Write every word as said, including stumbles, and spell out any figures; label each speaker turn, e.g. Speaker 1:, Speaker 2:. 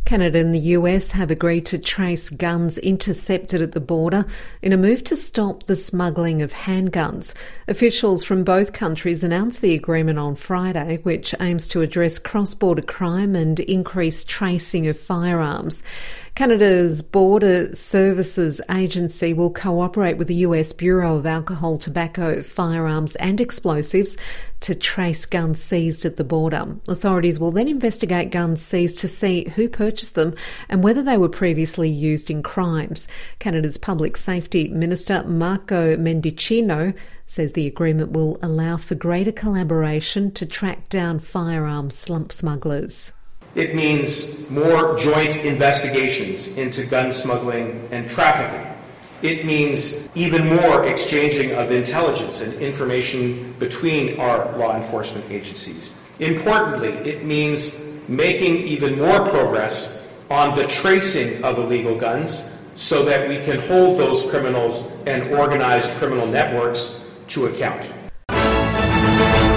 Speaker 1: Canada and the U S have agreed to trace guns intercepted at the border in a move to stop the smuggling of handguns. Officials from both countries announced the agreement on Friday, which aims to address cross-border crime and increase tracing of firearms. Canada's Border Services Agency will cooperate with the U S Bureau of Alcohol, Tobacco, Firearms and Explosives to trace guns seized at the border. Authorities will then investigate guns seized to see who purchased them and whether they were previously used in crimes. Canada's Public Safety Minister Marco Mendicino says the agreement will allow for greater collaboration to track down firearms slump smugglers.
Speaker 2: It means more joint investigations into gun smuggling and trafficking. It means even more exchanging of intelligence and information between our law enforcement agencies. Importantly, it means making even more progress on the tracing of illegal guns so that we can hold those criminals and organized criminal networks to account.